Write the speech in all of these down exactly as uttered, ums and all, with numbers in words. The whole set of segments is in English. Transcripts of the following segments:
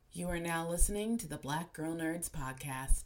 You are now listening to the Black Girl Nerds podcast.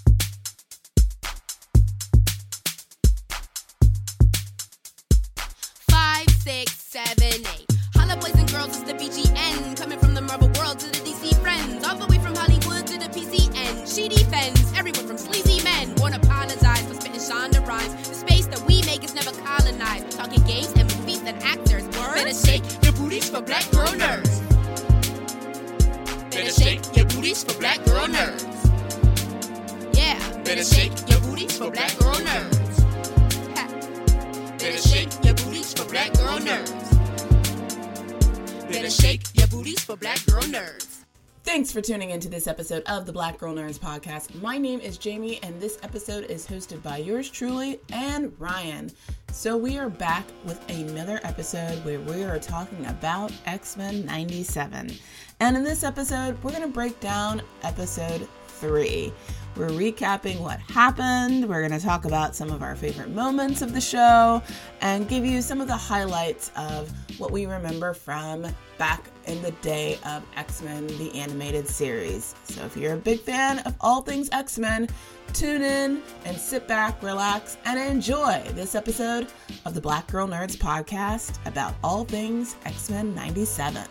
Five, six, seven, eight. Holla boys and girls, it's the B G N. Coming from the Marvel world to the D C friends. All the way from Hollywood to the P C N. She defends everyone from sleazy men. Won't apologize for spitting Shonda rhymes. The space that we make is never colonized. We're talking games and movies and actors. Word? Better shake your booties for Black Girl Nerds. Better shake your booties for Black Girl Nerds. Yeah, better shake your booties for Black Girl Nerds. Ha. Better shake your booties for Black Girl Nerds. Better shake your booties for Black Girl Nerds. Thanks for tuning into this episode of the Black Girl Nerds podcast. My name is Jamie, and this episode is hosted by yours truly and Ryan. So we are back with another episode where we are talking about X-Men ninety-seven. And in this episode, we're going to break down episode three. We're recapping what happened. We're going to talk about some of our favorite moments of the show and give you some of the highlights of what we remember from back in the day of X-Men, the animated series. So if you're a big fan of all things X-Men, tune in and sit back, relax, and enjoy this episode of the Black Girl Nerds podcast about all things X-Men ninety-seven.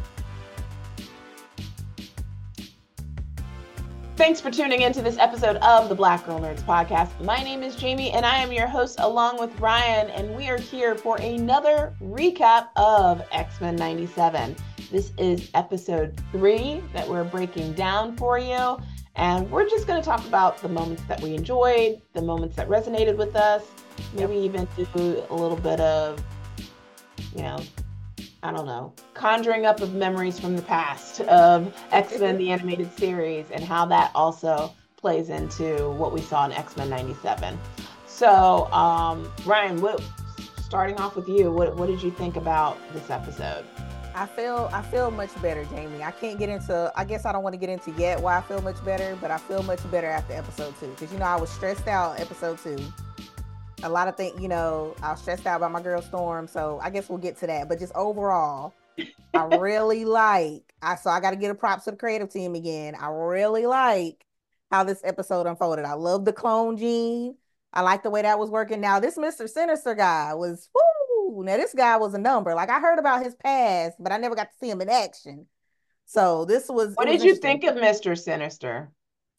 Thanks for tuning into this episode of the Black Girl Nerds podcast. My name is Jamie, and I am your host along with Ryan, and we are here for another recap of X-Men ninety-seven. This is episode three that we're breaking down for you, and we're just going to talk about the moments that we enjoyed, the moments that resonated with us, maybe even do a little bit of, you know, I don't know, conjuring up of memories from the past of X-Men, the animated series, and how that also plays into what we saw in X-Men ninety-seven. So, um, Ryan, what, starting off with you, what, what did you think about this episode? I feel I feel much better, Jamie. I can't get into, I guess I don't want to get into yet why I feel much better, but I feel much better after episode two. Because, you know, I was stressed out episode two. A lot of things, you know, I was stressed out by my girl Storm, so I guess we'll get to that. But just overall, I really like, I so I got to get a props to the creative team again. I really like how this episode unfolded. I love the clone gene. I like the way that was working. Now, this Mister Sinister guy was, whoo, now this guy was a number. Like, I heard about his past, but I never got to see him in action. So this was. What was did you think of Mister Sinister?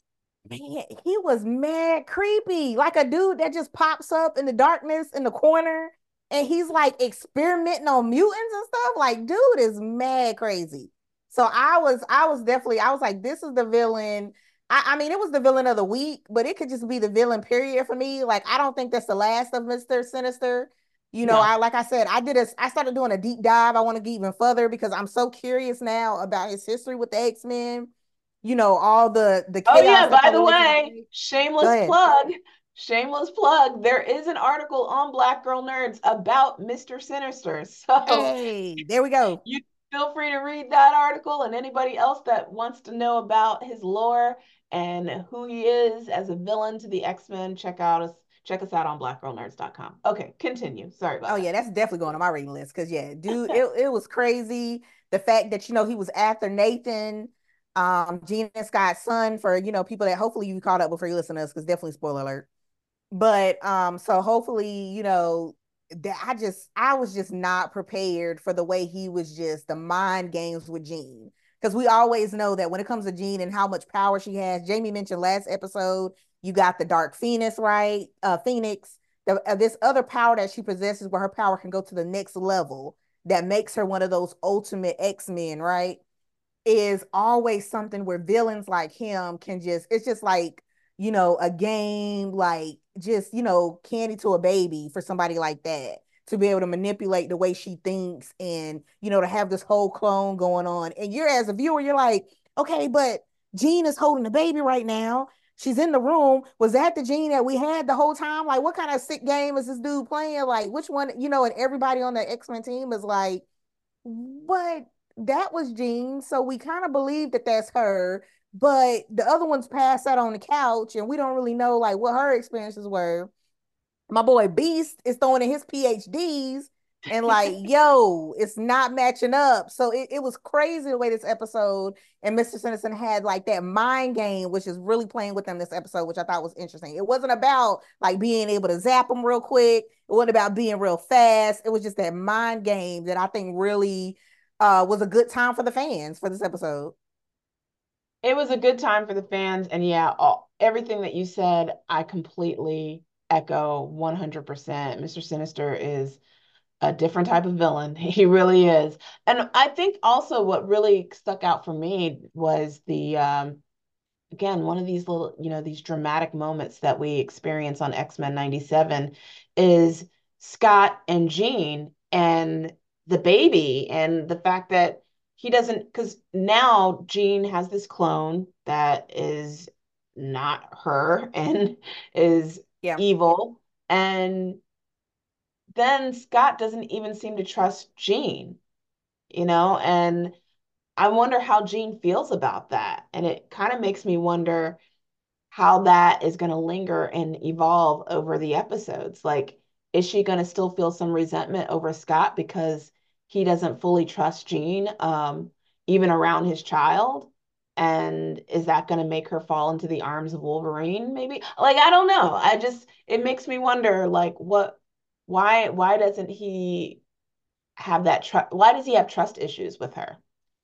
Man, he was mad creepy, like a dude that just pops up in the darkness in the corner and he's like experimenting on mutants and stuff. Like, dude is mad crazy. So I was, I was definitely, I was like, this is the villain. I, I mean, it was the villain of the week, but it could just be the villain period for me. Like, I don't think that's the last of Mister Sinister. You know, no. I like I said, I did a, I started doing a deep dive. I want to get even further because I'm so curious now about his history with the X-Men. You know, all the the chaos. Oh yeah, by the way, shameless plug, shameless plug. There is an article on Black Girl Nerds about Mister Sinister. So hey, there we go. You feel free to read that article, and anybody else that wants to know about his lore and who he is as a villain to the X-Men, check out us check us out on black girl nerds dot com. Okay, continue. Sorry about oh, that. Oh yeah, that's definitely going on my reading list because yeah, dude, it, it was crazy. The fact that, you know, he was after Nathan, um Jean and Scott's son, for, you know, people that hopefully you caught up before you listen to us, because definitely spoiler alert. But um so hopefully, you know, that I just I was just not prepared for the way he was just the mind games with Jean, because we always know that when it comes to Jean and how much power she has. Jamie mentioned last episode, you got the Dark Phoenix, right? Uh Phoenix, the, uh, this other power that she possesses where her power can go to the next level that makes her one of those ultimate X-Men, right? Is always something where villains like him can just, it's just like, you know, a game, like just, you know, candy to a baby for somebody like that to be able to manipulate the way she thinks and, you know, to have this whole clone going on. And you're, as a viewer, you're like, okay, but Jean is holding the baby right now. She's in the room. Was that the Jean that we had the whole time? Like, what kind of sick game is this dude playing? Like, which one, you know, and everybody on the X-Men team is like, what? That was Jean, so we kind of believe that that's her, but the other one's passed out on the couch and we don't really know like what her experiences were. My boy Beast is throwing in his P H Ds and like, yo, it's not matching up. So it, it was crazy the way this episode and mister Sinister had like that mind game, which is really playing with them this episode, which I thought was interesting. It wasn't about like being able to zap them real quick. It wasn't about being real fast. It was just that mind game that I think really uh was a good time for the fans for this episode. It was a good time for the fans. And yeah, all, everything that you said, I completely echo one hundred percent. mister Sinister is a different type of villain. He really is. And I think also what really stuck out for me was the, um, again, one of these little, you know, these dramatic moments that we experience on X-Men ninety-seven is Scott and Jean and the baby and the fact that he doesn't, because now Jean has this clone that is not her and is Yeah. evil. And then Scott doesn't even seem to trust Jean, you know, and I wonder how Jean feels about that. And it kind of makes me wonder how that is going to linger and evolve over the episodes. Like, is she going to still feel some resentment over Scott because he doesn't fully trust Jean, um, even around his child? And is that going to make her fall into the arms of Wolverine, maybe? Like, I don't know. I just, it makes me wonder, like, what, why, why doesn't he have that trust? Why does he have trust issues with her?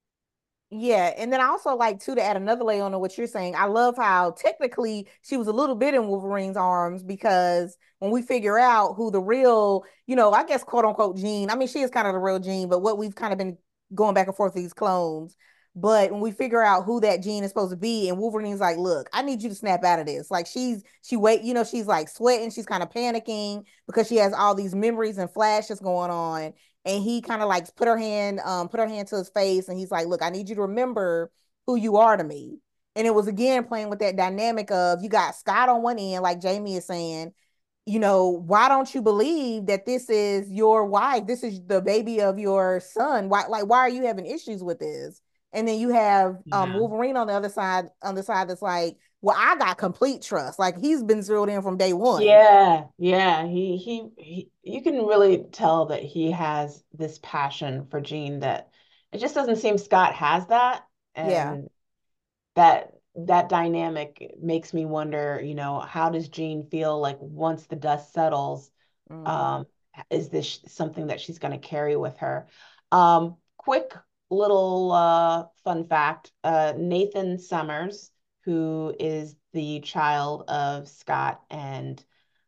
Yeah, and then I also like too to add another layer on to what you're saying. I love how technically she was a little bit in Wolverine's arms because when we figure out who the real, you know, I guess quote unquote Jean, I mean she is kind of the real Jean, but what we've kind of been going back and forth with these clones. But when we figure out who that Jean is supposed to be, and Wolverine's like, look, I need you to snap out of this. Like she's she wait, you know, she's like sweating, she's kind of panicking because she has all these memories and flashes going on and he kind of like put her hand um put her hand to his face and he's like, look, I need you to remember who you are to me. And it was again playing with that dynamic of you got Scott on one end, like Jamie is saying, you know, why don't you believe that this is your wife, this is the baby of your son, why, like why are you having issues with this? And then you have um Yeah. Wolverine on the other side, on the side that's like, well, I got complete trust, like he's been zeroed in from day one. Yeah, yeah. He, he he you can really tell that he has this passion for Jean that it just doesn't seem Scott has that. Yeah. And that that dynamic makes me wonder, you know, how does Jean feel like once the dust settles? Mm-hmm. Um, is this something that she's going to carry with her? Um, quick little uh, fun fact, uh, Nathan Summers, who is the child of Scott and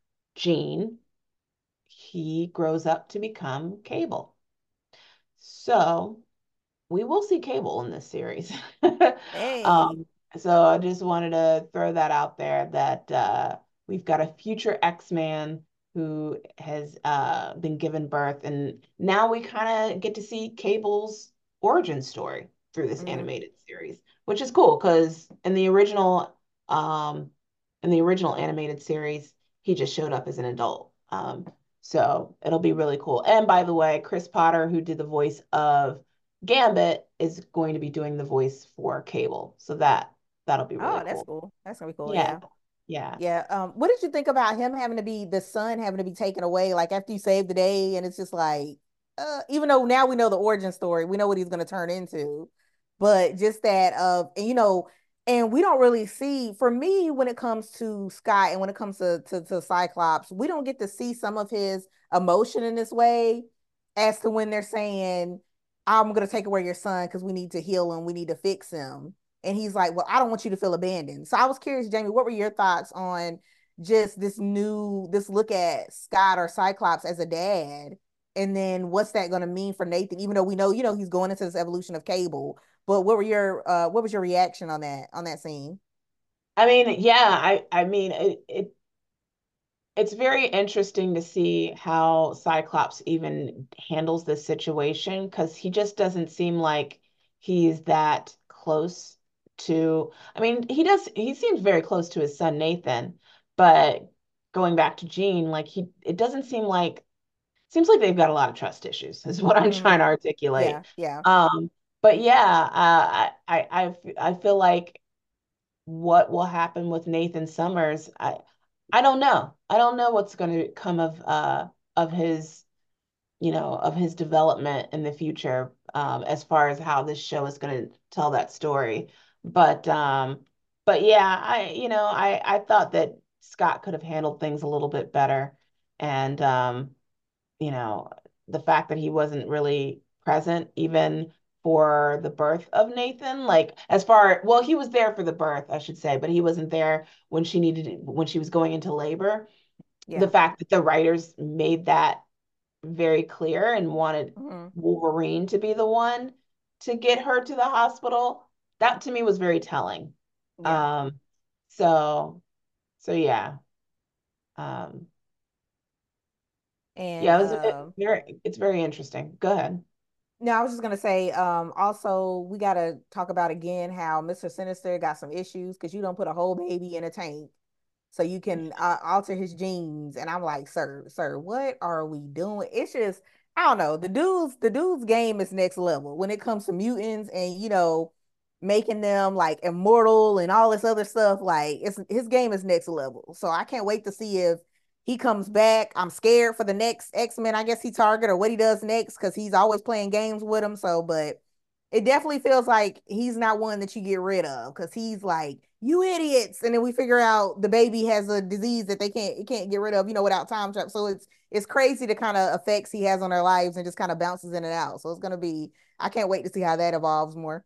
Jean, he grows up to become Cable. So we will see Cable in this series. Hey. um, so I just wanted to throw that out there that uh, we've got a future X-Man who has uh, been given birth, and now we kind of get to see Cable's origin story through this Mm-hmm. animated series, which is cool because in the original um, in the original animated series, he just showed up as an adult. Um, so it'll be really cool. And by the way, Chris Potter, who did the voice of Gambit, is going to be doing the voice for Cable. So that that'll be really Oh, that's cool. cool. That's gonna be cool. Yeah. Yeah. Yeah. Yeah. Um, what did you think about him having to be the son having to be taken away? Like after you save the day, and it's just like, uh, even though now we know the origin story, we know what he's gonna turn into, but just that of and you know, and we don't really see for me when it comes to Scott and when it comes to, to to Cyclops, we don't get to see some of his emotion in this way as to when they're saying, I'm gonna take away your son because we need to heal him, we need to fix him and he's like, well, I don't want you to feel abandoned. So I was curious, Jamie, what were your thoughts on just this new, this look at Scott or Cyclops as a dad? And then what's that going to mean for Nathan? Even though we know, you know, he's going into this evolution of Cable, but what were your, uh, what was your reaction on that, on that scene? I mean, yeah, I I mean it, it it's very interesting to see how Cyclops even handles this situation because he just doesn't seem like he's that close to, I mean, he does, he seems very close to his son Nathan, but going back to Jean, like he, it doesn't seem like, seems like they've got a lot of trust issues, is what I'm trying Mm-hmm. to articulate. Yeah, yeah. Um, but yeah, uh, I, I, I feel like what will happen with Nathan Summers, I I don't know. I don't know what's going to come of uh of his you know, of his development in the future, um, as far as how this show is going to tell that story. But um, but yeah, I you know, I I thought that Scott could have handled things a little bit better, and um, you know, the fact that he wasn't really present even for the birth of Nathan, like as far, well, he was there for the birth, I should say, but he wasn't there when she needed when she was going into labor. The Yeah. fact that the writers made that very clear and wanted Hmm. Wolverine to be the one to get her to the hospital, that to me was very telling. Yeah. Um, so so yeah. Um, And yeah, it was it, uh, very it's very interesting. Go ahead. no, I was just gonna say, um, also we gotta talk about again how mister Sinister got some issues because you don't put a whole baby in a tank so you can uh, alter his genes. And I'm like, sir, sir, what are we doing? It's just, I don't know. The dude's the dude's game is next level when it comes to mutants and you know, making them like immortal and all this other stuff. Like it's his game is next level. So I can't wait to see if he comes back. I'm scared for the next X-Men, I guess he target or what he does next because he's always playing games with him. So, but it definitely feels like he's not one that you get rid of because he's like, you idiots. And then we figure out the baby has a disease that they can't it can't get rid of, you know, without time travel. So it's it's crazy the kind of effects he has on their lives and just kind of bounces in and out. So it's gonna be, I can't wait to see how that evolves more.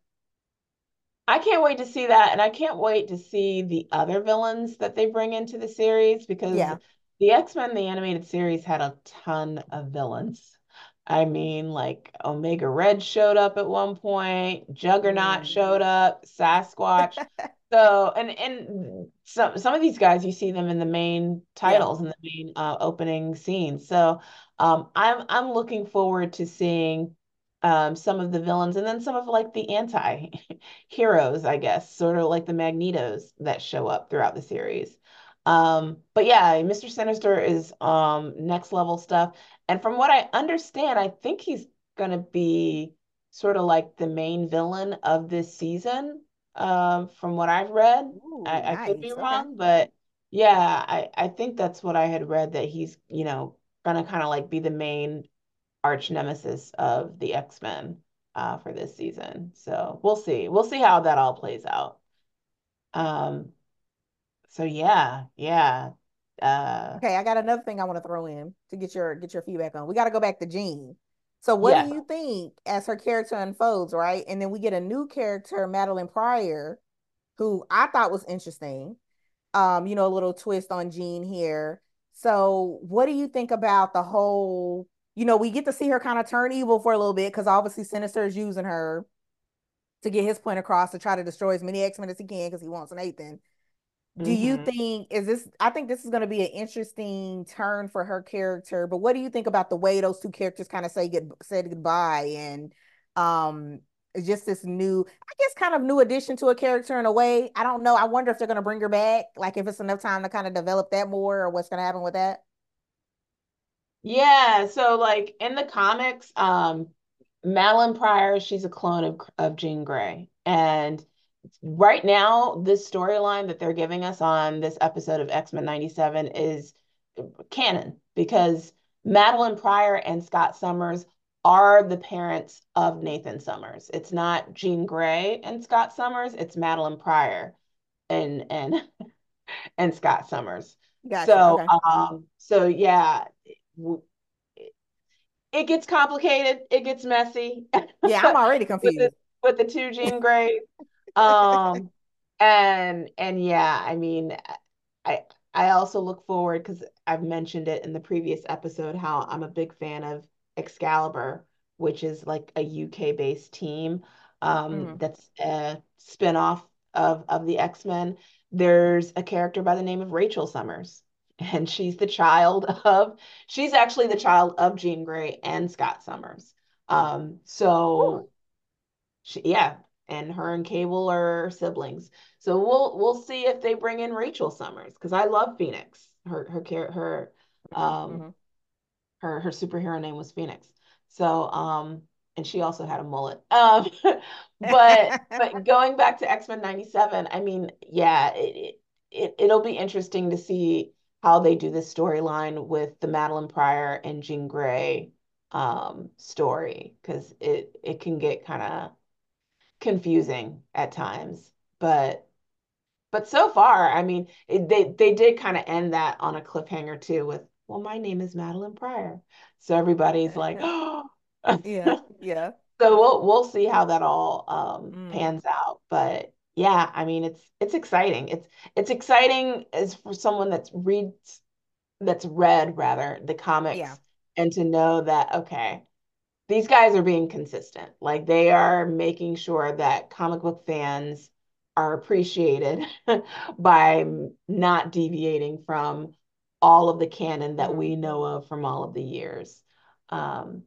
I can't wait to see that, and I can't wait to see the other villains that they bring into the series because Yeah. the X-Men, the animated series, had a ton of villains. I mean, like Omega Red showed up at one point, Juggernaut Mm. showed up, Sasquatch. So, and and some some of these guys, you see them in the main Yeah. titles and the main uh, opening scenes. So, um, I'm I'm looking forward to seeing um, some of the villains and then some of like the anti heroes, I guess, sort of like the Magnetos that show up throughout the series. Um, but yeah, mister Sinister is um next level stuff. And from what I understand, I think he's gonna be sort of like the main villain of this season, um, from what I've read. Ooh, I, I could be nice. Okay. wrong, but yeah, I, I think that's what I had read that he's, you know, gonna kind of like be the main arch nemesis of the X-Men uh, for this season. So we'll see. We'll see how that all plays out. Um, so yeah, yeah. Uh, Okay, I got another thing I want to throw in to get your get your feedback on. We got to go back to Jean. So what do yes. you think as her character unfolds, right? And then we get a new character, Madeline Pryor, who I thought was interesting. Um, you know, a little twist on Jean here. So what do you think about the whole, you know, we get to see her kind of turn evil for a little bit because obviously Sinister is using her to get his point across to try to destroy as many X-Men as he can because he wants Nathan. Do you Hmm. think is this I think this is going to be an interesting turn for her character, but what do you think about the way those two characters kind of say good said goodbye and um just this new, I guess kind of new addition to a character in a way. I don't know. I wonder if they're going to bring her back, like if it's enough time to kind of develop that more or what's going to happen with that. Yeah, so like in the comics, um, Madeline Pryor, she's a clone of of Jean Grey. And right now, this storyline that they're giving us on this episode of X-Men ninety-seven is canon because Madeline Pryor and Scott Summers are the parents of Nathan Summers. It's not Jean Grey and Scott Summers, it's Madeline Pryor and and and Scott Summers. Gotcha. So Okay. um so yeah, it gets complicated, it gets messy Yeah, I'm already with the confused. with the two Jean Greys. Um and and yeah, I mean, I I also look forward because I've mentioned it in the previous episode how I'm a big fan of Excalibur, which is like a U K based team um Mhm. that's a spinoff of of the X-Men. There's a character by the name of Rachel Summers, and she's the child of she's actually the child of Jean Grey and Scott Summers. Um, Whew. so she, yeah, and her and Cable are siblings. So we'll we'll see if they bring in Rachel Summers because I love Phoenix. Her her her Mhm. um Mhm. her her superhero name was Phoenix. So um and she also had a mullet. Um but but going back to X-Men ninety-seven, I mean, yeah, it, it it'll be interesting to see how they do this storyline with the Madeline Pryor and Jean Grey um, story because it it can get kind of confusing at times. But but so far, I mean, it, they they did kind of end that on a cliffhanger too with, well, my name is Madeline Pryor. So everybody's like, oh. Yeah, yeah. So we'll we'll see how that all um Mm, pans out. But yeah, I mean it's it's exciting. It's it's exciting as for someone that's reads that's read rather the yeah. comics and to know that okay, these guys are being consistent. Like they are making sure that comic book fans are appreciated by not deviating from all of the canon that Mm. we know of from all of the years. Um,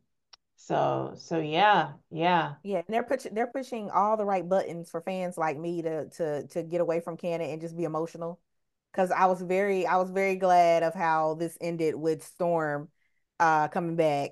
so so yeah, yeah. Yeah, and they're pushing they're pushing all the right buttons for fans like me to to to get away from canon and just be emotional. Because I was very I was very glad of how this ended with Storm uh coming back.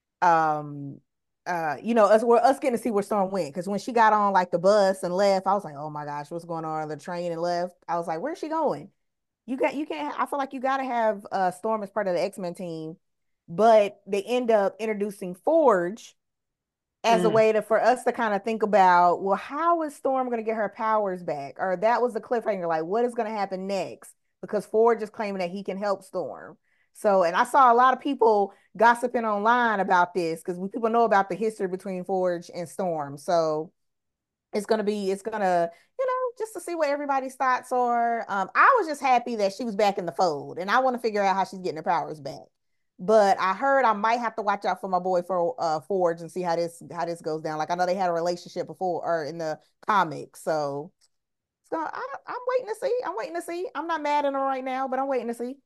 Um uh you know us we're us getting to see where Storm went because when she got on like the bus and left, I was like, oh my gosh, what's going on? The train and left. I was like, where's she going? You got you can't I feel like you gotta have uh Storm as part of the X-Men team, but they end up introducing Forge as a Mm. way to for us to kind of think about, well, how is Storm going to get her powers back? Or that was the cliffhanger, like what is going to happen next? Because Ford is claiming that he can help Storm. So, and I saw a lot of people gossiping online about this because people know about the history between Forge and Storm. So it's gonna be, it's gonna, you know, just to see what everybody's thoughts are. Um, I was just happy that she was back in the fold, and I want to figure out how she's getting her powers back. But I heard I might have to watch out for my boy for uh Forge and see how this how this goes down. Like I know they had a relationship before or in the comics, so so I, I'm waiting to see. I'm waiting to see. I'm not mad at her right now, but I'm waiting to see.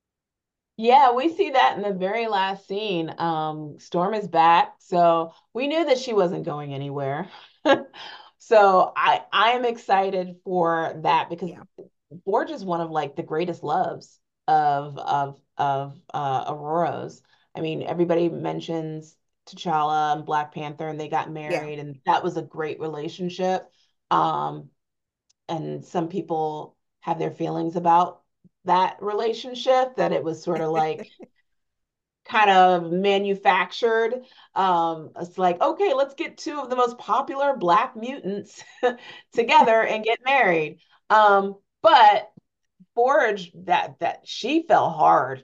Yeah, we see that in the very last scene. Um, Storm is back, so we knew that she wasn't going anywhere. So I I am excited for that because Yeah, Forge is one of like the greatest loves of of of uh, Aurora's. I mean, everybody mentions T'Challa and Black Panther, and they got yeah. married, and that was a great relationship. Um, and some people have their feelings about that relationship, that it was sort of like kind of manufactured. Um, it's like, okay, let's get two of the most popular Black mutants together and get married. Um, but Forge, that that she fell hard.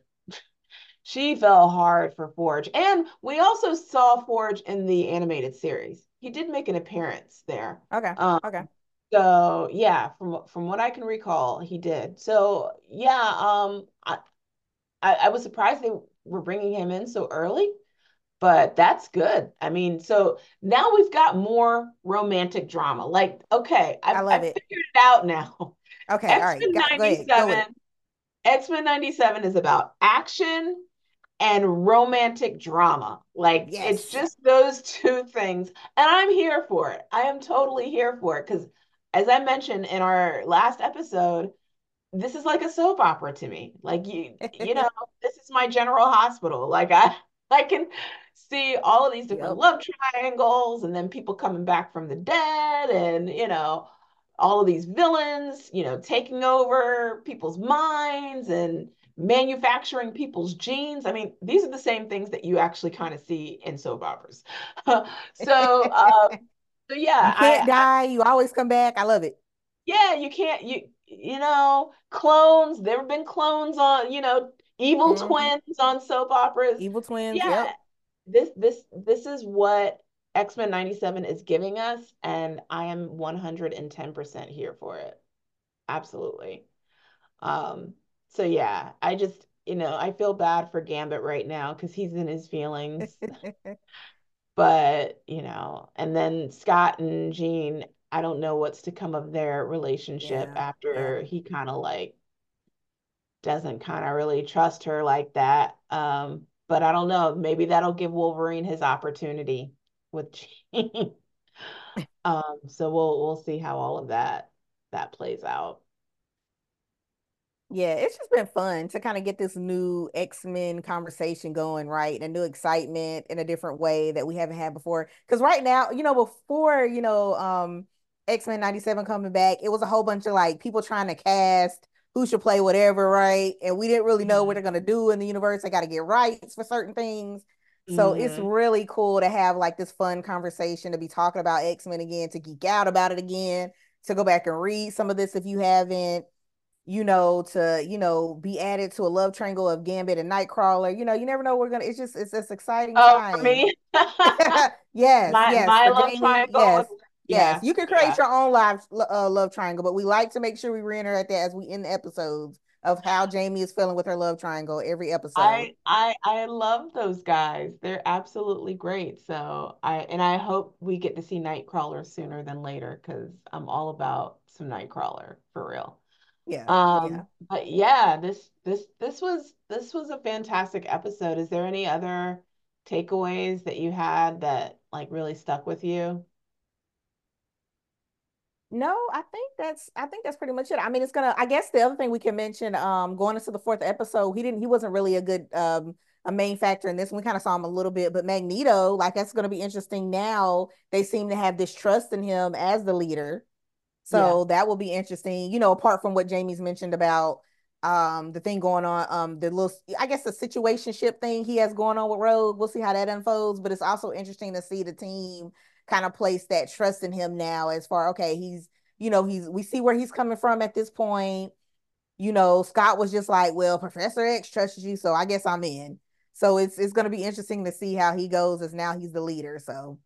She fell hard for Forge. And we also saw Forge in the animated series. He did make an appearance there. Okay, Um, okay. so yeah, from from what I can recall, he did. So yeah, um, I, I, I was surprised they were bringing him in so early, but that's good. I mean, so now we've got more romantic drama. Like, okay, I I've, love I've it. figured it out now. Okay, all right. X-Men Got, go ahead. Go with ninety-seven, it. X-Men ninety-seven is about action and romantic drama. Like, it's Yes. just those two things. And I'm here for it. I am totally here for it because, as I mentioned in our last episode, this is like a soap opera to me. Like you, you know, this is my general hospital. Like I, I can see all of these different Yep. love triangles, and then people coming back from the dead, and you know, all of these villains, you know, taking over people's minds and manufacturing people's genes. I mean, these are the same things that you actually kind of see in soap operas. so, uh, so You yeah, can't I, die. You always come back. I love it. yeah, you can't you you know, clones, there have been clones on, you know, evil Hmm. twins on soap operas. Evil twins. Yeah, Yep. this this this is what X-Men ninety-seven is giving us, and I am one hundred ten percent here for it. Absolutely. Um, so yeah, I just, you know, I feel bad for Gambit right now because he's in his feelings. But, you know, and then Scott and Jean, I don't know what's to come of their relationship Yeah. Yeah. after he kind of like doesn't kind of really trust her like that. Um, but I don't know, maybe that'll give Wolverine his opportunity with Jean. Um, so we'll we'll see how all of that that plays out. Yeah, it's just been fun to kind of get this new X-Men conversation going, right? And a new excitement in a different way that we haven't had before. Because right now, you know, before, you know, um, X-Men ninety-seven coming back, it was a whole bunch of like people trying to cast who should play whatever, right? And we didn't really know what Yeah. they're gonna do in the universe. They got to get rights for certain things. So it's Hmm. really cool to have like this fun conversation, to be talking about X-Men again, to geek out about it again, to go back and read some of this if you haven't, you know, to, you know, be added to a love triangle of Gambit and Nightcrawler. You know, you never know, we're gonna, it's just, it's this exciting Oh, for time. me, Yes, my yes, my for love Jamie, triangle yes, with, yes. yeah, You can create yeah. your own live uh, love triangle, but we like to make sure we reiterate that as we end the episodes of how Jamie is feeling with her love triangle every episode. I I I love those guys. They're absolutely great. So I and I hope we get to see Nightcrawler sooner than later because I'm all about some Nightcrawler for real. Yeah, yeah. Um, but yeah, this this this was this was a fantastic episode. Is there any other takeaways that you had that like really stuck with you? No, I think that's I think that's pretty much it. I mean, it's gonna I guess the other thing we can mention, um, going into the fourth episode, he didn't he wasn't really a good um a main factor in this one. We kind of saw him a little bit, but Magneto, like that's gonna be interesting now. They seem to have this trust in him as the leader. Yeah. So that will be interesting, you know, apart from what Jamie's mentioned about um the thing going on, um the little I guess the situationship thing he has going on with Rogue. We'll see how that unfolds, but it's also interesting to see the team kind of place that trust in him now as far okay, he's you know, he's we see where he's coming from at this point. You know, Scott was just like, well, Professor X trusts you, so I guess I'm in. So it's it's gonna be interesting to see how he goes as now he's the leader. So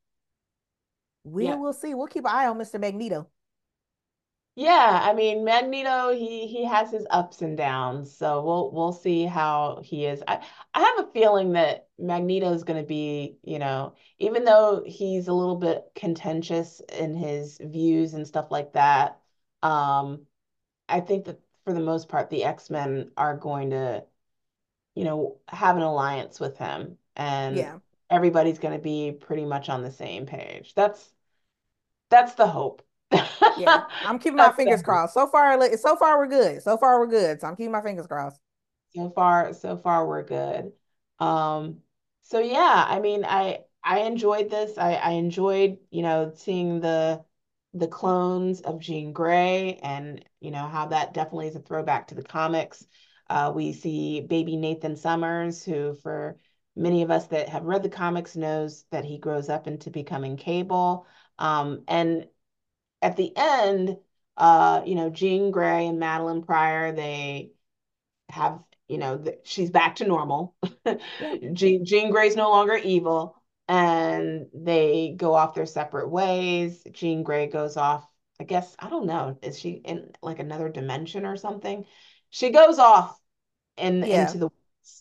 we Yeah. will see. We'll keep an eye on Mister Magneto. Yeah, I mean Magneto, he he has his ups and downs, so we'll we'll see how he is. I I have a feeling that Magneto is going to be, you know, even though he's a little bit contentious in his views and stuff like that, um, I think that for the most part, the X-Men are going to, you know, have an alliance with him, and Yeah. everybody's going to be pretty much on the same page. That's that's the hope. Yeah, I'm keeping my That's the fingers hope. crossed. So far, so far we're good. So far we're good. So I'm keeping my fingers crossed. So far, so far we're good. Um, so yeah, I mean, I I enjoyed this. I I enjoyed, you know, seeing the the clones of Jean Grey and, you know, how that definitely is a throwback to the comics. Uh, we see baby Nathan Summers, who for many of us that have read the comics knows that he grows up into becoming Cable. Um, and at the end, uh, you know, Jean Grey and Madeline Pryor, they have, you know, th- she's back to normal. Yeah. Jean, Jean Grey's no longer evil, and they go off their separate ways. Jean Grey goes off, I guess, I don't know, is she in like another dimension or something? She goes off in Yeah. into the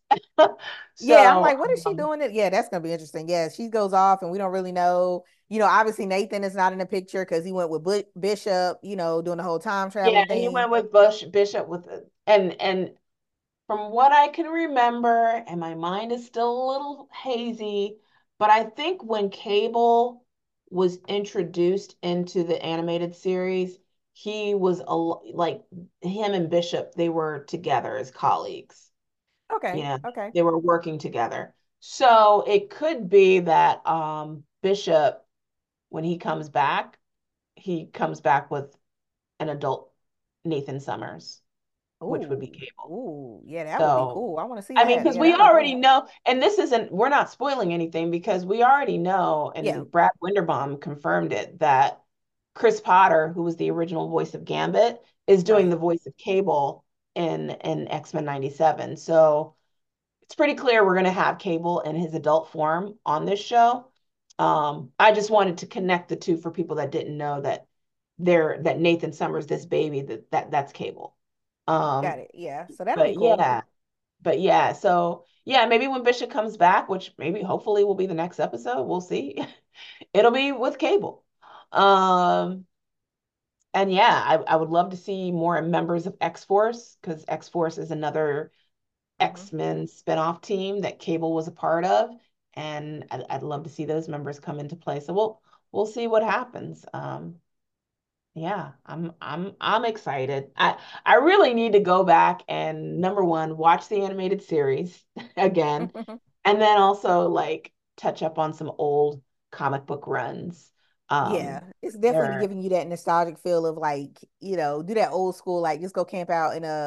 Yeah. I'm so like, what is she um, doing? It? Yeah, that's gonna be interesting. Yeah, she goes off, and we don't really know. You know, obviously Nathan is not in the picture because he went with Bu- Bishop. You know, doing the whole time yeah, traveling he thing. went with Bush Bishop with it. And and from what I can remember, and my mind is still a little hazy, but I think when Cable was introduced into the animated series, he was a, like him and Bishop, they were together as colleagues. You Okay. know, Okay. they were working together. So it could be that um, Bishop, when he comes back, he comes back with an adult Nathan Summers, which would be Ooh. Cable. Ooh. Yeah, that would be So cool. I want to see I mean, that. because Yeah, we that'd be already cool. know, and this isn't, we're not spoiling anything because we already know, Yeah. and Brad Winderbaum confirmed it, that Chris Potter, who was the original voice of Gambit, is doing Right. the voice of Cable in in X-Men ninety-seven. So it's pretty clear we're going to have Cable in his adult form on this show. Um, I just wanted to connect the two for people that didn't know that they're that Nathan Summers, this baby, that, that that's Cable. Got Um, it. Yeah. So that'll be but cool. yeah, but yeah, so yeah, maybe when Bishop comes back, which maybe hopefully will be the next episode, we'll see. It'll be with Cable. Um, and yeah, I, I would love to see more members of X-Force because X-Force is another Hmm. X-Men spinoff team that Cable was a part of, and I'd, I'd love to see those members come into play. So we'll we'll see what happens. Um, yeah, I'm I'm I'm excited. I I really need to go back and number one, watch the animated series again, and then also like touch up on some old comic book runs. Yeah, Um, it's definitely they're giving you that nostalgic feel of like, you know, do that old school, like just go camp out in a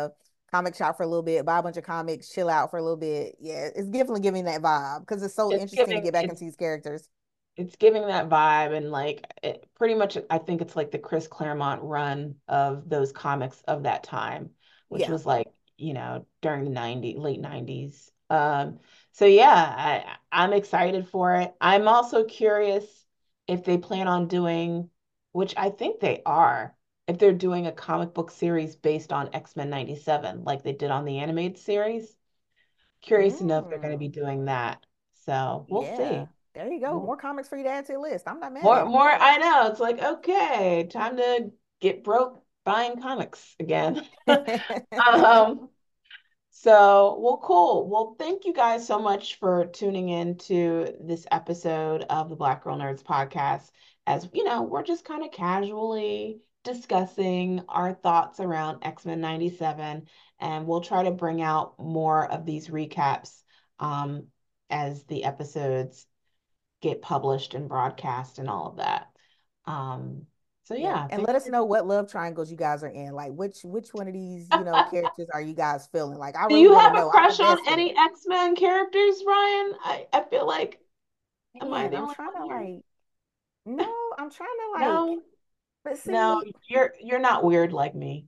comic shop for a little bit, buy a bunch of comics, chill out for a little bit. Yeah, it's definitely giving that vibe because it's so It's interesting to giving get back it's into these characters. it's giving that vibe, and like it, pretty much I think it's like the Chris Claremont run of those comics of that time, which Yeah. was like, you know, during the nineties, late nineties. Um, so yeah, I I'm excited for it. I'm also curious if they plan on doing, which I think they are, if they're doing a comic book series based on X-Men ninety-seven, like they did on the animated series. Curious to know if they're going to be Mm, doing that. So we'll yeah. see. There you go. More comics for you to add to your list. I'm not mad More, at it. more, I know. It's like, okay, time to get broke buying comics again. Um, so, well, cool. Well, thank you guys so much for tuning in to this episode of the Black Girl Nerds podcast. As you know, we're just kind of casually discussing our thoughts around X-Men ninety-seven, and we'll try to bring out more of these recaps um, as the episodes get published and broadcast and all of that. Um, so Yeah. yeah, And thanks let us for. know what love triangles you guys are in. Like which which one of these, you know, characters are you guys feeling? Like I Do really you want to have a know. I'm crush on invested. any X-Men characters, Ryan? I, I feel like, am I Man, the I'm only trying one to here? like, no, I'm trying to like, No, but no, see, you're you're not weird like me.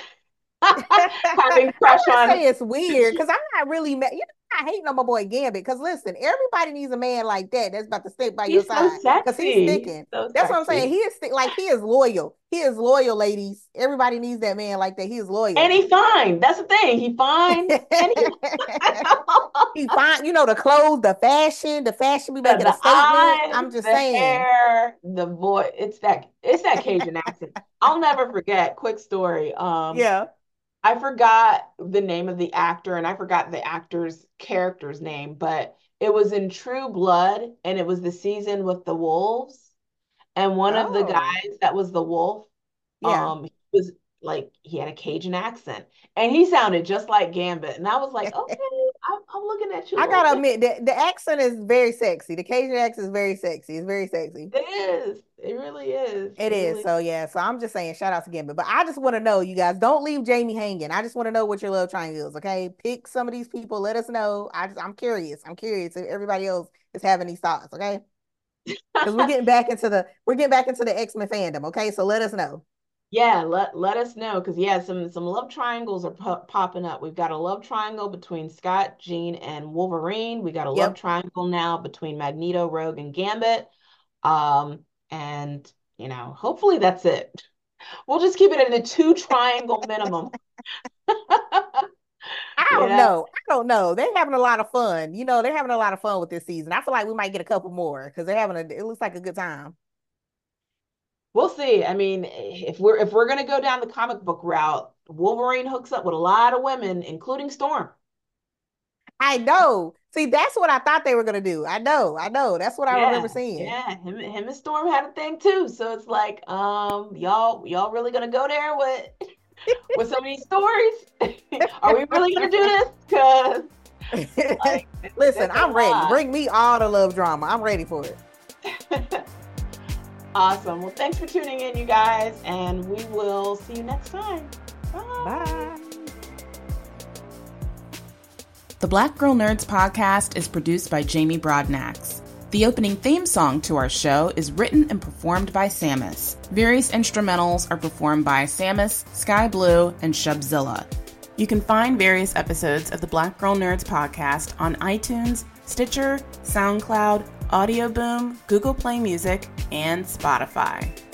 I Having crush wouldn't on. say it's weird because I'm not really mad. You know, I hate on my boy Gambit because listen, everybody needs a man like that that's about to stick by your He's so side because he's sexy. He's sticking. so That's what I'm saying. sexy. He is stick like he is loyal. He is loyal, ladies. Everybody needs that man like that. He is And loyal. he fine. That's the thing. He fine. And he He find, you know, the clothes, the fashion, the fashion be the, making a the statement. eyes, I'm just the saying. hair, the voice. It's that it's that Cajun accent. I'll never forget. Quick story. Um, Yeah. I forgot the name of the actor and I forgot the actor's character's name, but it was in True Blood and it was the season with the wolves. And one of the Oh, guys that was the wolf, yeah. um, he was like he had a Cajun accent and he sounded just like Gambit. And I was like, okay, I'm, I'm looking at you a I little gotta bit. admit that the accent is very sexy. The Cajun accent is very sexy. It's very sexy. It is. It really is. It It is. really. So yeah. So I'm just saying, shout out to Gambit. But I just want to know, you guys, don't leave Jamie hanging. I just want to know what your love triangle is. Okay, pick some of these people. Let us know. I just, I'm curious. I'm curious if everybody else is having these thoughts. Okay, because we're getting back into the we're getting back into the X Men fandom. Okay, so let us know. Yeah, let let us know because yeah, some some love triangles are po popping up. We've got a love triangle between Scott, Jean, and Wolverine. We got a love Yep. triangle now between Magneto, Rogue, and Gambit. Um, and you know, hopefully that's it. We'll just keep it at a two triangle minimum. I You don't know, know. I don't know. They're having a lot of fun. You know, they're having a lot of fun with this season. I feel like we might get a couple more because they're having a. It looks like a good time. we'll see. I mean, if we're if we're gonna go down the comic book route, Wolverine hooks up with a lot of women, including Storm. I know. See, that's what I thought they were gonna do. I know. I know. That's what I remember Yeah, seeing. yeah. Him, him and Storm had a thing too. So it's like, um, y'all, y'all really gonna go there with with some of these stories? Are we really gonna do this? Because like, Listen, it's a I'm ready. lot. Bring me all the love drama. I'm ready for it. Awesome. Well, thanks for tuning in, you guys, and we will see you next time. Bye. Bye. The Black Girl Nerds podcast is produced by Jamie Broadnax. The opening theme song to our show is written and performed by Samus. Various instrumentals are performed by Samus, Sky Blue, and Shubzilla. You can find various episodes of the Black Girl Nerds podcast on iTunes, Stitcher, SoundCloud, Audio Boom, Google Play Music, and Spotify.